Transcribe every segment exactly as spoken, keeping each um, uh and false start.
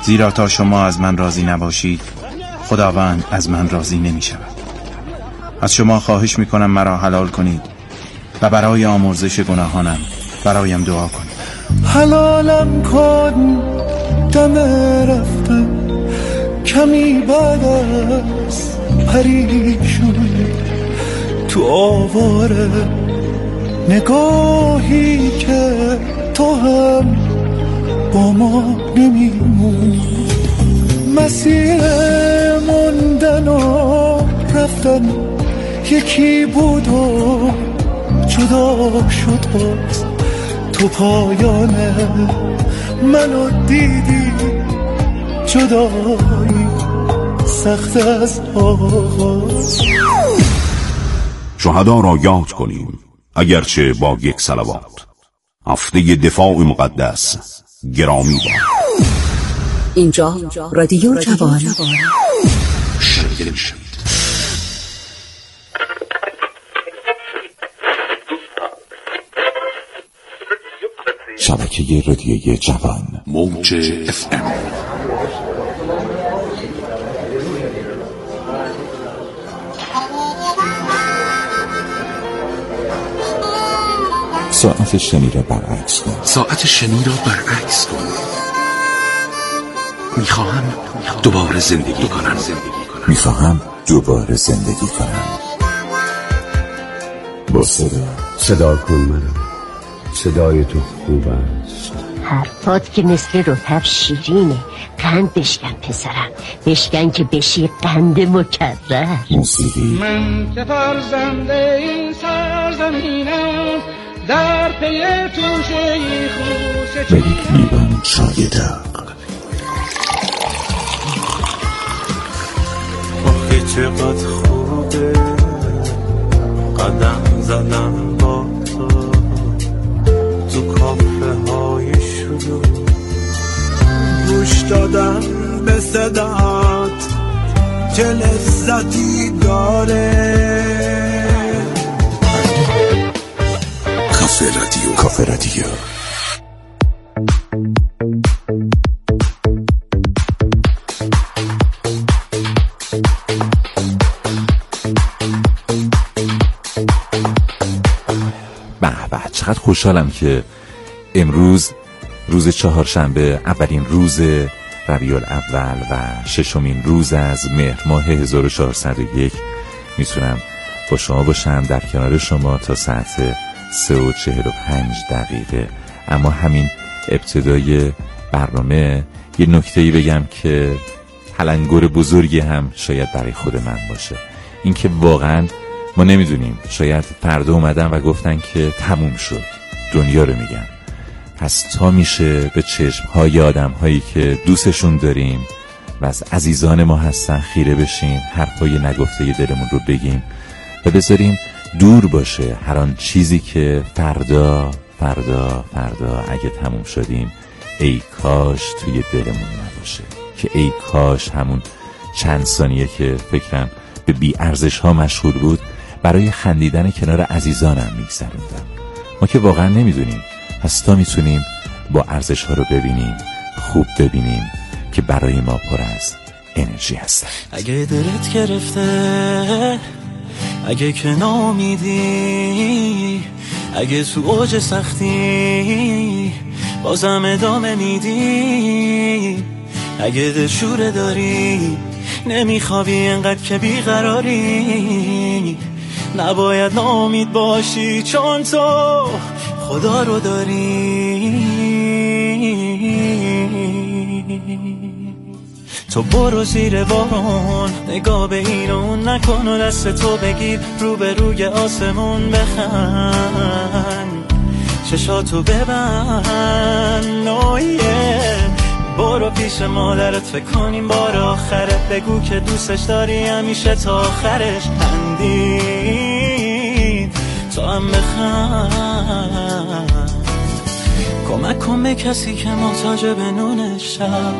زیرا تا شما از من راضی نباشید خداوند از من راضی نمی شود. از شما خواهش می کنم مرا حلال کنید و برای آمرزش گناهانم برایم دعا کنید. حلالم کن دم رفتن کمی بعد از پریشونی تو آواره نگاهی که تو هم با ما نمیمونی. مسیر موندن و رفتن یکی بود و جدا شد باز تو پایانه منو دیدی جدایی سخت از آغاز. شهدا را یاد کنیم اگرچه با یک صلوات. هفته دفاع مقدس گرامی باد. اینجا رادیو جوان. شبکه رادیوی جوان موج اف ام. ساعت شنی را برعکس کن. ساعت شنی را برعکس کن. میخواهم دوباره زندگی کنم. میخواهم دوباره زندگی کنم. با صدا صدا کن منم. صدای تو خوب است. حرفات که مثل رطب شیرینه. قند بشکن پسرم، بشکن که بشی قند مکرر. موسیقی. من که فرزنده این سرزمینم، در پی توشه خوش و یک لیوان چای داغ. آخه چقدر خوبه قدم زدم با تو تو کافه های شلوغ، گوش دادم به صدات چه لذتی داره. کافه رادیو. کافه رادیو. به به چقدر خوشحالم که امروز روز چهارشنبه، اولین روز ربیع الاول و ششمین روز از مهر ماه هزار و چهارصد و یک میتونم با شما باشم، در کنار شما تا ساعت سه و چهل و پنج دقیقه. اما همین ابتدای برنامه یه نکته‌ای بگم که تلنگر بزرگی هم شاید برای خود من باشه. این که واقعا ما نمیدونیم، شاید فردا اومدن و گفتن که تموم شد، دنیا رو میگن. پس تا میشه به چشمهای آدم هایی که دوستشون داریم و از عزیزان ما هستن خیره بشیم، حرفای نگفته دلمون رو بگیم و بذاریم دور باشه هر آن چیزی که فردا فردا فردا اگه تموم شدیم ای کاش توی دلمون نباشه. که ای کاش همون چند ثانیه که فکرم به بی ارزش ها مشغول بود برای خندیدن کنار عزیزانم میگذروندم. ما که واقعا نمیدونیم، پس تا میتونیم با ارزش ها رو ببینیم، خوب ببینیم که برای ما پر از انرژی هستن. اگه دلت گرفته، اگه که نامیدی، اگه تو اوج سختی بازم ادامه میدی، اگه دلشوره داری نمیخوابی انقدر که بیقراری، نباید ناامید باشی چون تو خدا رو داری. تو برو زیر بارون، نگاه به این و اون نکن و دست تو بگیر رو به روی آسمون بخند، چشاتو ببند نویه. برو پیش مادرت فکر کنیم بار آخرت، بگو که دوستش داری همیشه تا آخرش. خندید تو هم بخند، کمک کن به کسی که محتاج به نون شب،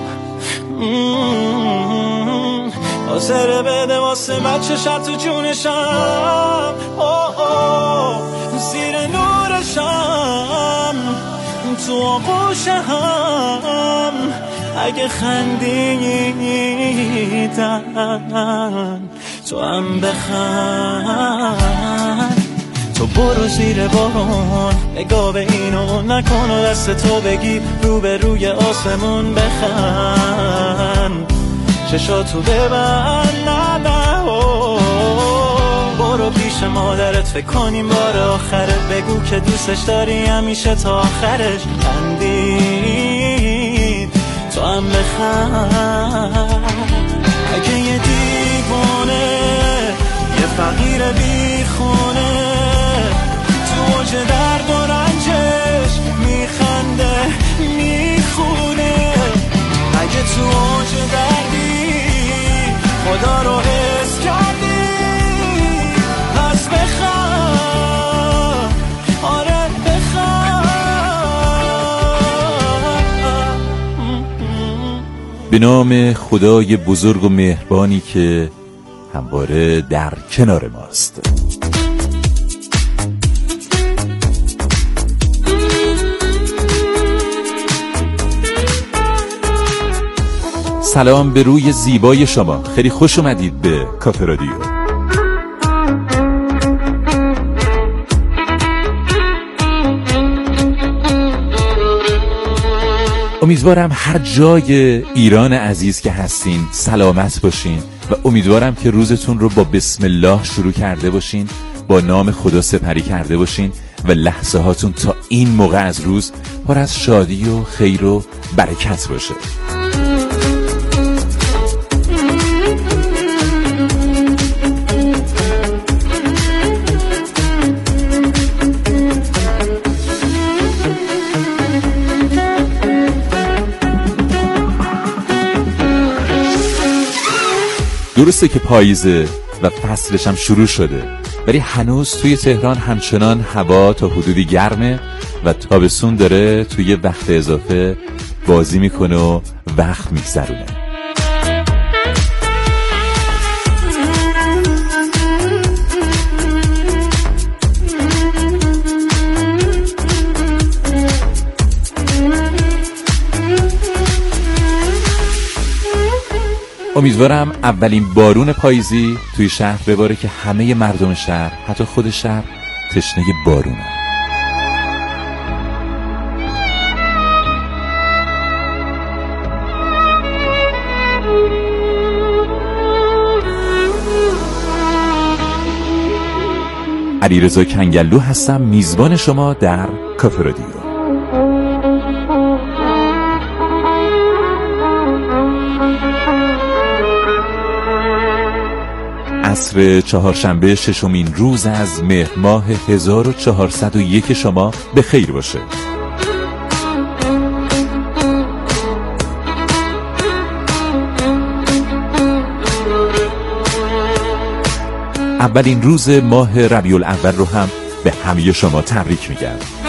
حاضره بده واسه بچه شد تو جونشم. اوه اوه زیر نورشم تو آغوشم، اگه خندیدن تو هم بخند. تو برو زیر بارون نگاه به اینو نکن و دست تو بگی رو به روی آسمون بخند. چشاتو ببند نه نه برو پیش مادرت فکر کنیم بار آخرت بگو که دوستش داری همیشه تا آخرش. خندید تو هم بخند. اگه یه دیوانه یه فقیر بی خونه تو اوج درد و رنجش میخنده میخونه. اگه تو اوج دردی خدا رو حس کردی پس بخند. آره بخند. به نام خدای بزرگ و مهربانی که همواره در کنار ماست. سلام به روی زیبای شما، خیلی خوش اومدید به کافه رادیو. امیدوارم هر جای ایران عزیز که هستین سلامت باشین و امیدوارم که روزتون رو با بسم الله شروع کرده باشین، با نام خدا سپری کرده باشین و لحظه هاتون تا این موقع از روز پر از شادی و خیر و برکت باشه. درسته که پاییزه و فصلش هم شروع شده، ولی هنوز توی تهران همچنان هوا تا حدودی گرمه و تابستون داره توی وقت اضافه بازی میکنه و وقت میگذرونه. امیدوارم اولین بارون پاییزی توی شهر بباره که همه مردم شهر، حتی خود شهر، تشنه بارونه. علیرضا کنگلو هستم، میزبان شما در کافه رادیو. عصر چهارشنبه ششمین روز از مهر ماه هزار و چهارصد و یک شما به خیر باشه. اولین روز ماه ربیع الاول رو هم به همه شما تبریک میگم.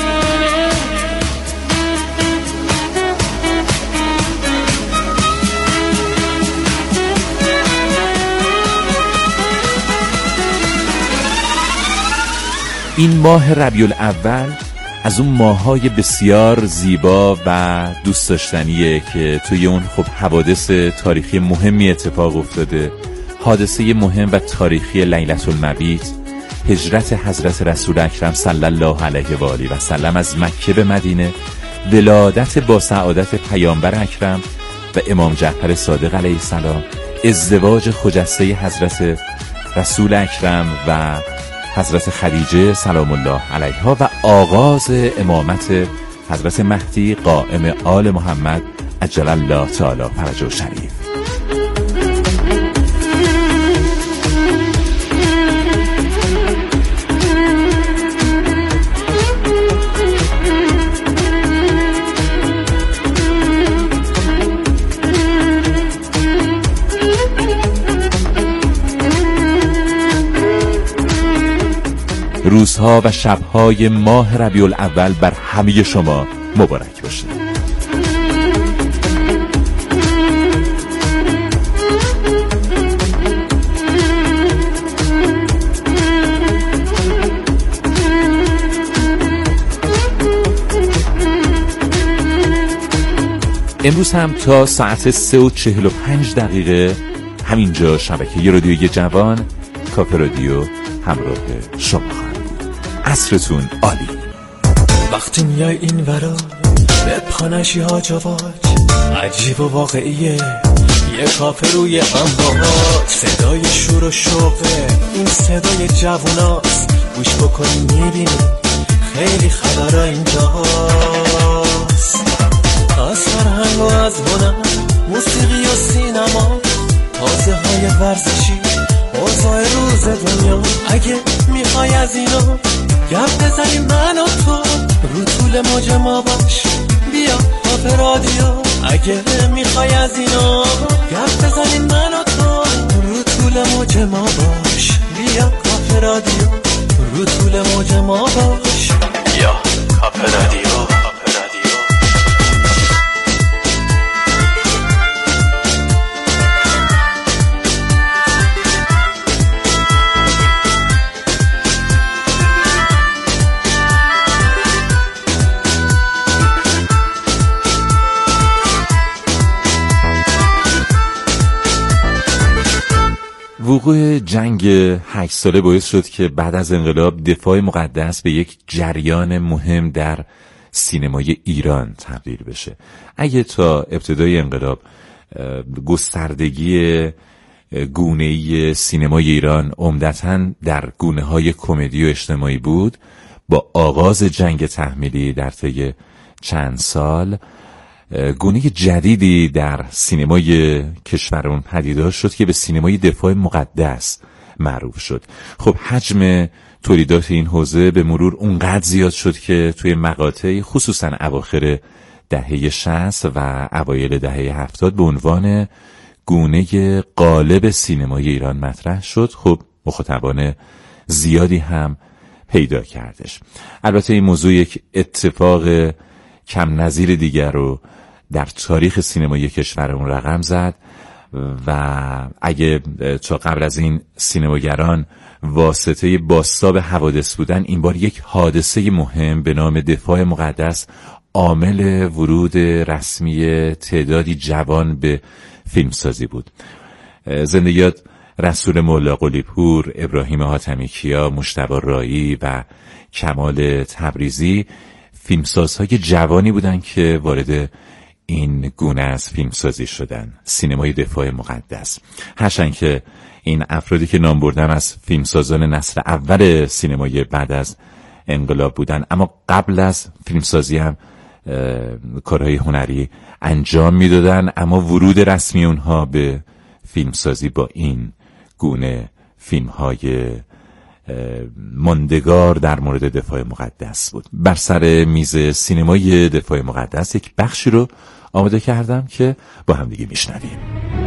این ماه ربیع الاول از اون ماه‌های بسیار زیبا و دوست داشتنیه که توی اون خب حوادث تاریخی مهمی اتفاق افتاده. حادثه مهم و تاریخی لیلة المبیت، هجرت حضرت رسول اکرم صلی الله علیه و آله و سلم از مکه به مدینه، ولادت با سعادت پیامبر اکرم و امام جعفر صادق علیه السلام، ازدواج خجسته حضرت رسول اکرم و حضرت خدیجه سلام الله علیها و آغاز امامت حضرت مهدی قائم آل محمد عجل الله تعالی فرجه شریف. روزها و شبهای ماه ربیع الاول بر همه شما مبارک باشه. امروز هم تا ساعت سه و چهل و پنج دقیقه همینجا شبکه رادیوی جوان کافه رادیو همراه شما خواهد بود. عصرتون عالی. وقتی میای این ورا به پانشی ها جواج عجیب و واقعیه، یه کافه روی انبار، صدای شور و شوقه، این صدای جووناست، گوش بکنی میبینی خیلی خبرها اینجاست. از فرهنگ و از هنر، موسیقی و سینما، تازه های ورزشی، اوضاع روز دنیا. اگه میخوای از اینا گپ بزنی من و تو، رو طول موج ما باش، بیا کافه رادیو. اگه میخوای از اینا گپ بزنی من و تو، رو طول موج ما باش، بیا کافه رادیو. رو طول موج ما باش، بیا کافه رادیو. وقوع جنگ هشت ساله باعث شد که بعد از انقلاب دفاع مقدس به یک جریان مهم در سینمای ایران تبدیل بشه. اگه تا ابتدای انقلاب گستردگی گونه‌ای سینمای ایران عمدتاً در گونه‌های کمدی و اجتماعی بود، با آغاز جنگ تحمیلی در طی چند سال گونه جدیدی در سینمای کشورمون پدیدار شد که به سینمای دفاع مقدس معروف شد. خب حجم تولیدات این حوزه به مرور اونقدر زیاد شد که توی مقاطعی خصوصا اواخر دهه شصت و اوایل دهه هفتاد به عنوان گونه غالب سینمای ایران مطرح شد. خب مخاطبان زیادی هم پیدا کردش. البته این موضوع یک اتفاق کم نظیر دیگر رو در تاریخ سینمای کشورمون رقم زد و اگه تا قبل از این سینماگران واسطه بازتاب حوادث بودن، این بار یک حادثه مهم به نام دفاع مقدس عامل ورود رسمی تعدادی جوان به فیلمسازی بود. زندگیات رسول مولا قلی‌پور، ابراهیم حاتمی کیا، مجتبی رایی و کمال تبریزی فیلمسازهای جوانی بودن که وارد این گونه از فیلمسازی شدن، سینمای دفاع مقدس. هرچند که این افرادی که نام بردم از فیلمسازان نسل اول سینمای بعد از انقلاب بودن، اما قبل از فیلمسازی هم کارهای هنری انجام میدادن، اما ورود رسمی اونها به فیلمسازی با این گونه فیلمهای ماندگار در مورد دفاع مقدس بود. بر سر میز سینمای دفاع مقدس یک بخشی رو آماده کردم که با هم دیگه میشنویم.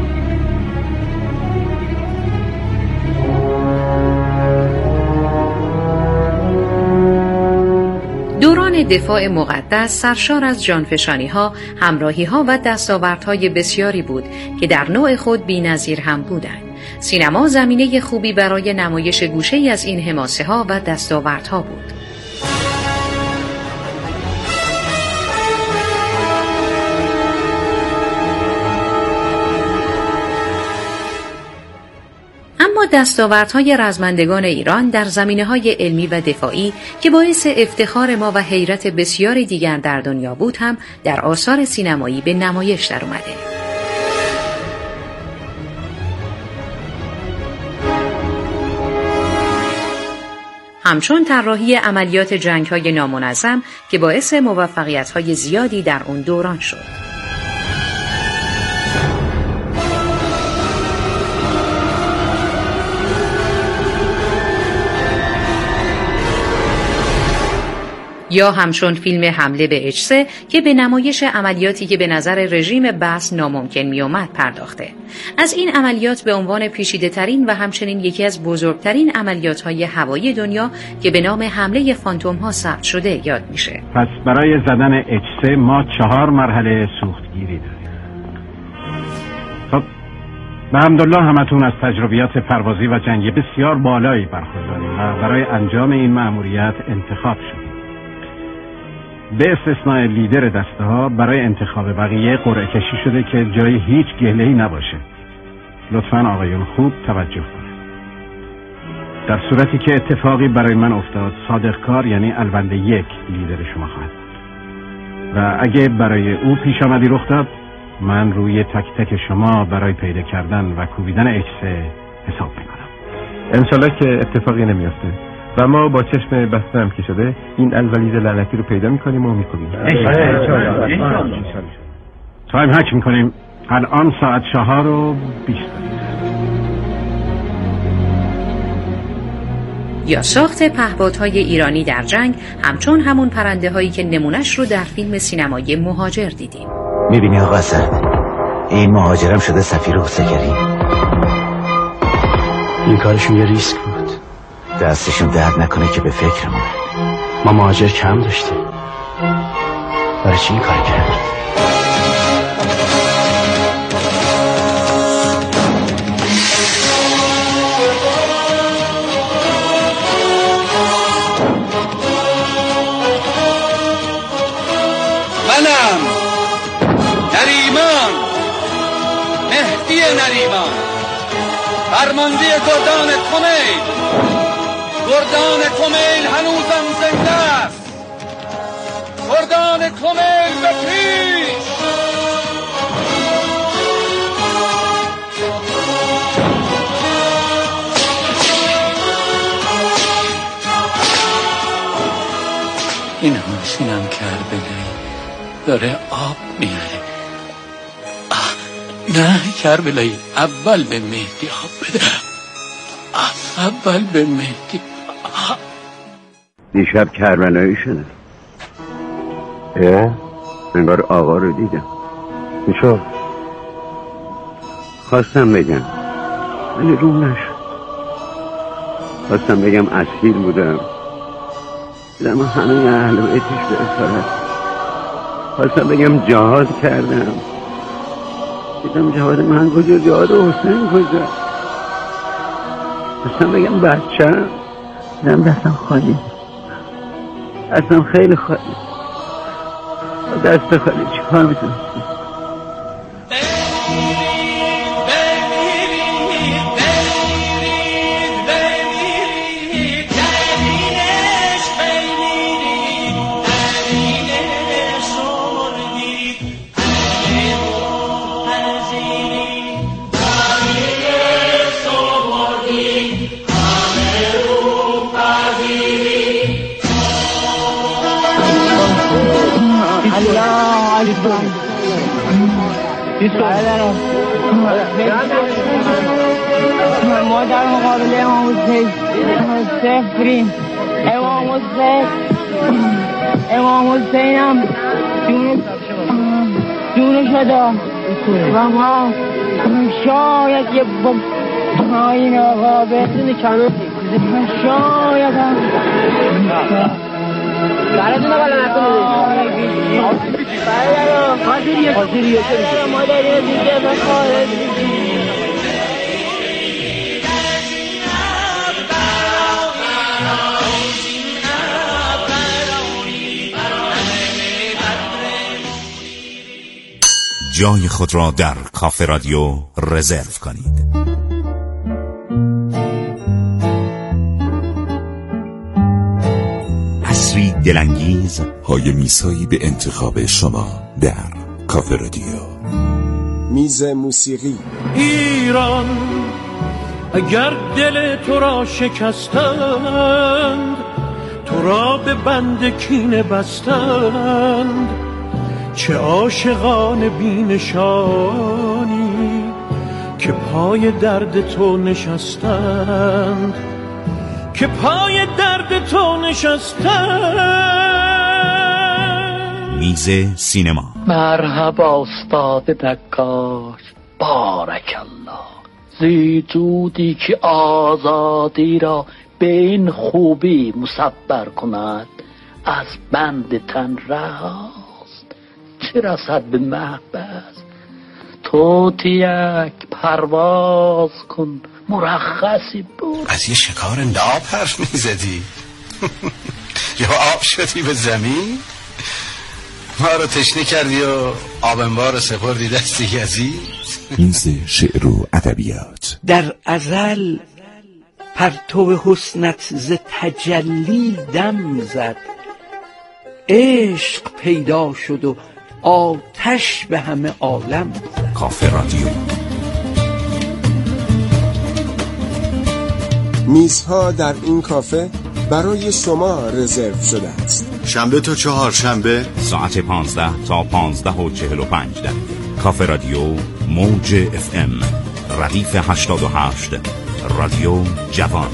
دوران دفاع مقدس سرشار از جانفشانی‌ها، همراهی‌ها و دستاوردهای بسیاری بود که در نوع خود بی‌نظیر هم بودند. سینما زمینه خوبی برای نمایش گوشه‌ای از این حماسه‌ها و دستاوردها بود. اما دستاوردهای رزمندگان ایران در زمینه‌های علمی و دفاعی که باعث افتخار ما و حیرت بسیاری دیگر در دنیا بود هم در آثار سینمایی به نمایش در اومده. همچون طراحی عملیات جنگ‌های نامنظم که باعث موفقیت‌های زیادی در اون دوران شد. یا همچون فیلم حمله به اچ سه که به نمایش عملیاتی که به نظر رژیم بث ناممکن می آمد پرداخته. از این عملیات به عنوان پیچیده ترین و همچنین یکی از بزرگترین عملیات های هوایی دنیا که به نام حمله فانتوم ها ثبت شده یاد میشه. پس برای زدن اچ سه ما چهار مرحله سوختگیری داریم. خب به حمدالله همتون از تجربیات پروازی و جنگی بسیار بالایی برخورداریم و برای انجام این مأموریت انتخاب شدیم. به استثناء لیدر دسته ها برای انتخاب بقیه قرعه کشی شده که جای هیچ گله‌ای نباشه. لطفاً آقایون خوب توجه کنید. در صورتی که اتفاقی برای من افتاد، صادق کار یعنی الونده یک لیدر شما خواهد بود و اگه برای او پیش آمدی رخ داد، من روی تک تک شما برای پیدا کردن و کوبیدن اچ سه حساب میکنم. انشالله که اتفاقی نمیافته و ما با چشم بسته هم که شده این الولید لعنتی رو پیدا میکنیم و میکنیم. تایم هک میکنیم. الان ساعت چهار و بیست. یا ساخت پهپادهای ایرانی در جنگ همچون همون پرنده هایی که نمونش رو در فیلم سینمایی مهاجر دیدیم. میبینی آقا حسن، این مهاجرم شده سفیر حسگری. این کارشون یه ریسک بود. دستشون درد نکنه که به فکرمونه. ما مهاجر کم داشتیم. برای چی این کار کرد؟ منم نریمان، مهدی نریمان، فرمانده گردان کمیل. گردان کمیل هنوزم زنده است. گردان کمیل به پیش. این همشینم کربلایی داره آب میاره. نه کربلایی، اول به مهدی آب بده. اول به مهدی. دیشب کربلایی شده. اه؟ این بار آقا رو دیدم. میشو خواستم بگم ولی روم نشد. خواستم بگم اسیر بودم، دیدم همه اهل بیتش به اسارت. خواستم بگم جهاد کردم، دیدم جهاد من کجا، جهاد حسین کجا. خواستم بگم بچه‌م، دیدم دستم خالی، دستم خیلی خالی. دست خالی چی کار میتونم؟ ما در مقابل امام حسین صفریم. امام حسین امام حسین هم جون جونشو داد و ما شاید یه با این آقا بهتون کنون شاید هم براتون بالا نکنید. حاضریه حاضریه ما داریم دیگه بخواهد جای خود را در کافه رادیو رزرو کنید. عصری دلانگیز های میسایی به انتخاب شما در کافه رادیو. میز موسیقی. ایران اگر دل تو را شکستند، تو را به بند کینه بستند، چه عاشقان بینشانی که پای درد تو نشستند، که پای درد تو نشستند. میز سینما. مرحبا استاد نقاش، بارک الله. زیتودی که آزادی را به این خوبی مصبر کند، از بند تن رهاست، چه رسد به محبس. توتیک پرواز کن، مرخصی بود. از یه شکار ناب حرف میزدی؟ یا آب شدی به زمین؟ ما رو تشنه کردی و آبنبار رو سپردی دستی عزیز. میز شعر و ادبیات. در ازل پرتو حسنت ز تجلی دم زد، عشق پیدا شد و آتش به همه عالم زد. کافه رادیو. میزها در این کافه برای شما رزرو شده است. شنبه تا چهار شنبه ساعت پانزده تا پانزده و چهل و پنج دقیقه. کافه رادیو موج اف ام ردیف هشتاد و هشت، رادیو جوان.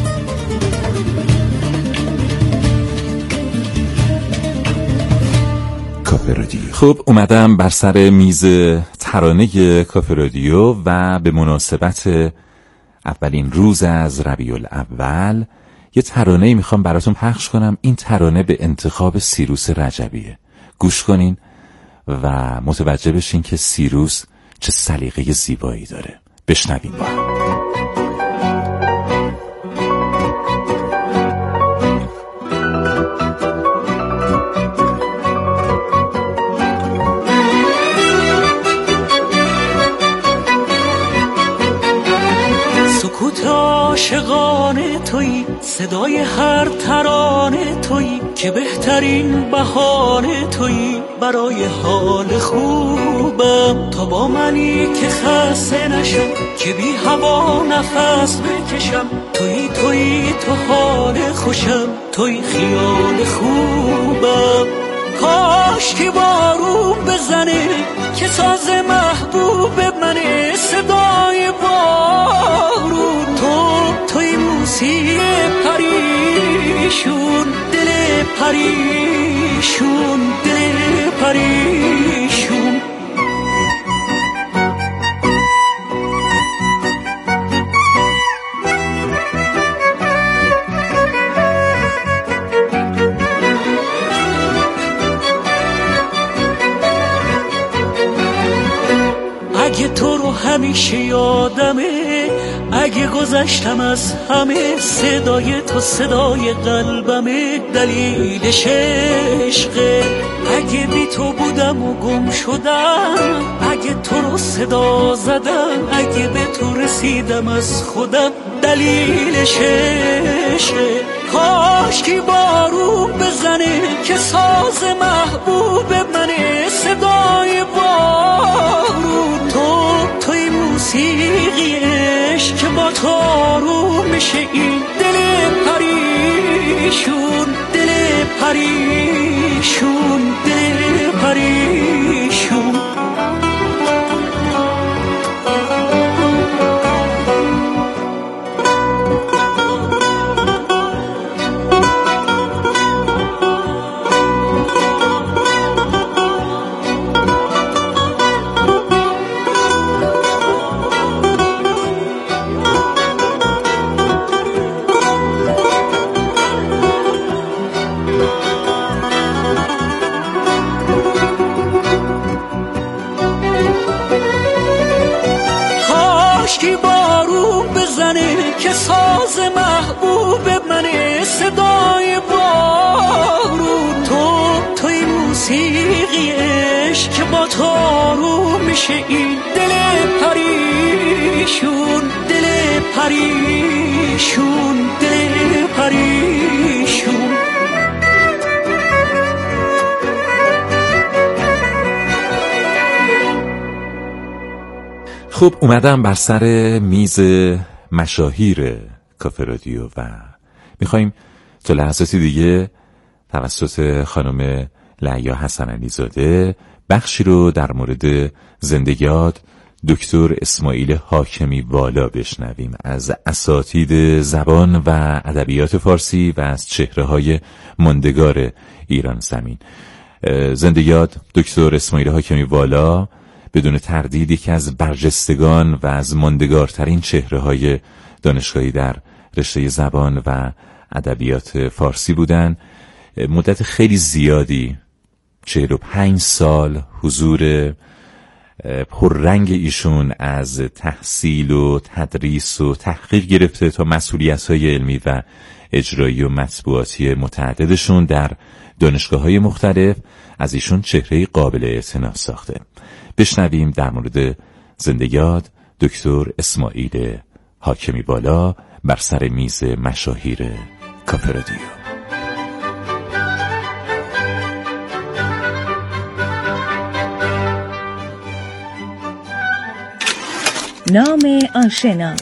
کافه رادیو. خب اومدم بر سر میز ترانه کافه رادیو و به مناسبت اولین روز از ربیع الاول یه ترانه میخوام براتون پخش کنم. این ترانه به انتخاب سیروس رجبیه. گوش کنین و متوجه بشین که سیروس چه سلیقه زیبایی داره. بشنوین با هم. سکوت عاشقانه تویی، صدای هر ترانه تویی، که بهترین بهانه تویی برای حال خوبم. تا با منی که خسته نشم، که بی هوا نفس بکشم، تویی تویی تو حال خوشم، تویی خیال خوبم. کاش که بارون بزنه که ساز محبوب منه، صدای بارون. تو توی موسیقی پریشون، دل پریشون، دل پریشون. اگه تو رو همیشه یادمه، اگه گذشتم از همه، صدای تو صدای قلبمه، دلیلش عشقه. اگه بی تو بودم و گم شدم، اگه تو رو صدا زدم، اگه به تو رسیدم از خودم، دلیلش عشقه. کاش که بارون بزنه که ساز محبوب منه، صدای بارون. تو توی موسیقی عشق که با تو آروم میشه این دل پریشون، دل پریشون، دل پریشون. ساز محبوب منه، صدای بارون. تو توی موسیقی عشق که با تو آروم میشه این دل پریشون، دل پریشون، دل پریشون. خب اومدم بر سر میز مشاهیر کافه رادیو و میخواییم تا لحظاتی دیگه توسط خانم لعیا حسن علی زاده بخشی رو در مورد زندگیات دکتر اسماعیل حاکمی والا بشنویم، از اساتید زبان و ادبیات فارسی و از چهره‌های ماندگار ایران زمین. زندگیات دکتر اسماعیل حاکمی والا بدون تردید یکی از برجستگان و از ماندگارترین چهره‌های دانشگاهی در رشته زبان و ادبیات فارسی بودن. مدت خیلی زیادی، چهل و پنج سال حضور پررنگ ایشون از تحصیل و تدریس و تحقیق گرفته تا مسئولیت‌های علمی و اجرایی و مطبوعاتی متعددشون در دانشگاه‌های مختلف از ایشون چهره قابل اعتنا ساخته. بشنویم در مورد زندگیات دکتر اسماعیل حاکمی بالا بر سر میز مشاهیر کافه رادیو. نام آشنا.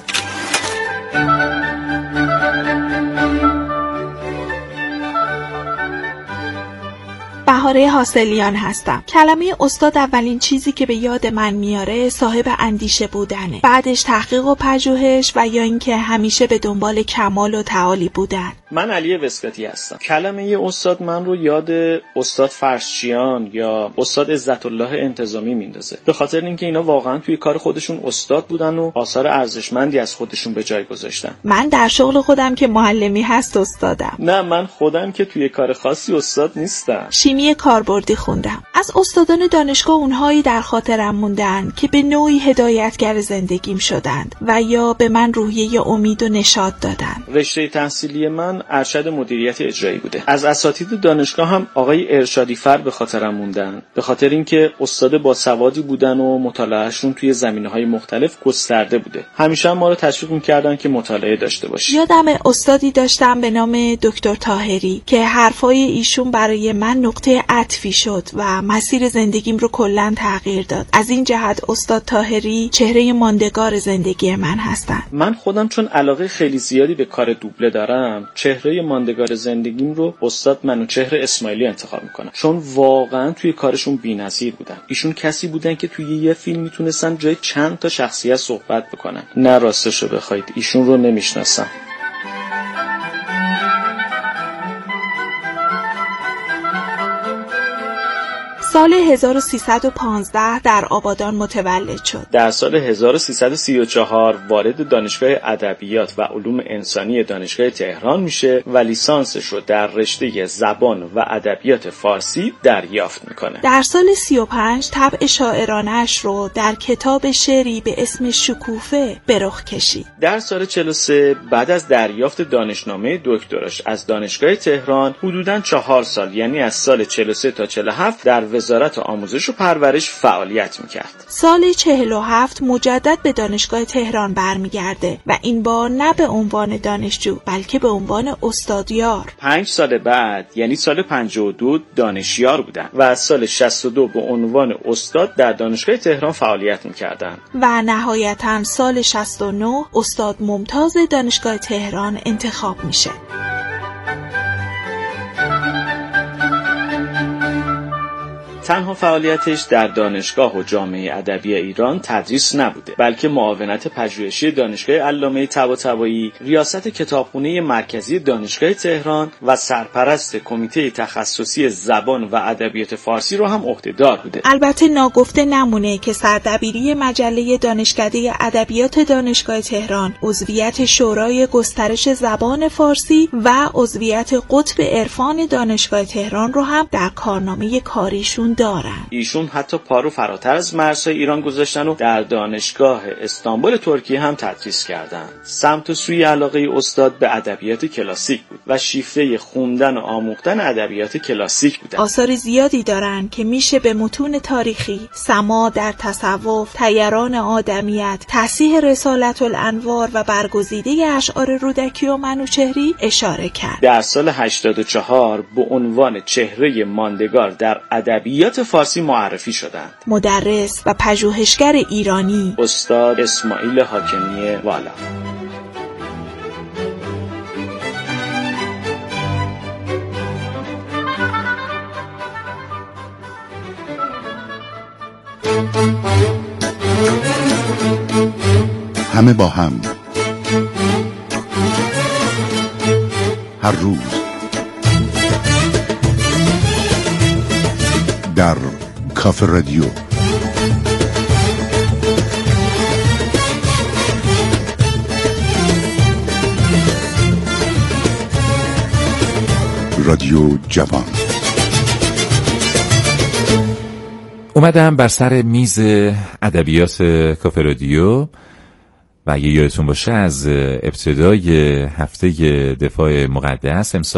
بهاره حاصلیان هستم. کلمه استاد اولین چیزی که به یاد من میاره صاحب اندیشه بودنه. بعدش تحقیق و پژوهش و یا اینکه همیشه به دنبال کمال و تعالی بودن. من علی وسکاتی هستم. کلمه استاد من رو یاد استاد فرشچیان یا استاد عزت الله انتظامی میندازه. به خاطر اینکه اینا واقعا توی کار خودشون استاد بودن و آثار ارزشمندی از خودشون به جای گذاشتن. من در شغل خودم که معلمی هست استادم. نه، من خودم که توی کار خاصی استاد نیستم. شیمی کاربردی خوندم. از استادان دانشگاه اونهایی در خاطرم موندن که به نوعی هدایتگر زندگیم شدند و یا به من روحیه امید و نشاط دادن. رشته تحصیلی من ارشد مدیریت اجرایی بوده. از اساتید دانشگاه هم آقای ارشادی فر به خاطرم موندن، به خاطر اینکه استاد با سوادی بودن و مطالعهشون توی زمینه‌های مختلف گسترده بوده. همیشه ما رو تشویق می‌کردن که مطالعه داشته باشیم. یادم استادی داشتم به نام دکتر طاهری که حرفای ایشون برای من نقطه عطفی شد و مسیر زندگیم رو کلاً تغییر داد. از این جهت استاد طاهری چهره ماندگار زندگی من هستن. من خودم چون علاقه خیلی زیادی به کار دوبله دارم، چهره ماندگار زندگیم رو استاد منوچهر اسماعیلی انتخاب میکنم، چون واقعا توی کارشون بی‌نظیر بودن. ایشون کسی بودن که توی یه فیلم میتونستن جای چند تا شخصیت صحبت بکنن. نه راستشو بخواید ایشون رو نمیشناسم. سال هزار و سیصد و پانزده در آبادان متولد شد. در سال هزار و سیصد و سی و چهار وارد دانشگاه ادبیات و علوم انسانی دانشگاه تهران میشه و لیسانسش رو در رشته زبان و ادبیات فارسی دریافت میکنه. در سال سی و پنج طبع شاعرانه‌اش رو در کتاب شعری به اسم شکوفه به رخ کشید. در سال چهل و سه بعد از دریافت دانشنامه دکتراش از دانشگاه تهران حدوداً چهار سال، یعنی از سال چهل و سه تا چهل و هفت در وزارت آموزش و پرورش فعالیت میکرد. سال چهل و هفت مجدد به دانشگاه تهران برمیگرده و این بار نه به عنوان دانشجو بلکه به عنوان استادیار. پنج سال بعد یعنی سال پنجاه و دو دانشیار بودن و از سال شصت و دو به عنوان استاد در دانشگاه تهران فعالیت میکردن و نهایتاً سال شصت و نه استاد ممتاز دانشگاه تهران انتخاب میشه. تنها فعالیتش در دانشگاه و جامعه ادبی ایران تدریس نبوده، بلکه معاونت پژوهشی دانشگاه علامه طباطبایی، ریاست کتابخانه مرکزی دانشگاه تهران و سرپرست کمیته تخصصی زبان و ادبیات فارسی رو هم عهدهدار بوده. البته ناگفته نمونه که سردبیری مجله دانشکده ادبیات دانشگاه تهران، عضویت شورای گسترش زبان فارسی و عضویت قطب عرفان دانشگاه تهران رو هم در کارنامه کاریشون دارن. ایشون حتی پا رو فراتر از مرزهای ایران گذاشتن و در دانشگاه استانبول ترکیه هم تدریس کردن. سمت و سوی علاقه استاد به ادبیات کلاسیک بود و شیفته خوندن و آموختن ادبیات کلاسیک بودن. آثار زیادی دارن که میشه به متون تاریخی، سما در تصوف، طیران آدمیت، تصحیح رسالت الانوار و برگزیده اشعار رودکی و منوچهری اشاره کرد. در سال هشتاد و چهار به عنوان چهره ماندگار در ادبیات فارسی معرفی شدند. مدرس و پژوهشگر ایرانی استاد اسماعیل حاکمی بالا. همه با هم، هر روز در کافه رادیو. رادیو جوان. اومدم بر سر میز ادبیات کافه رادیو و اگه یادتون باشه از ابتدای هفته دفاع مقدس امسال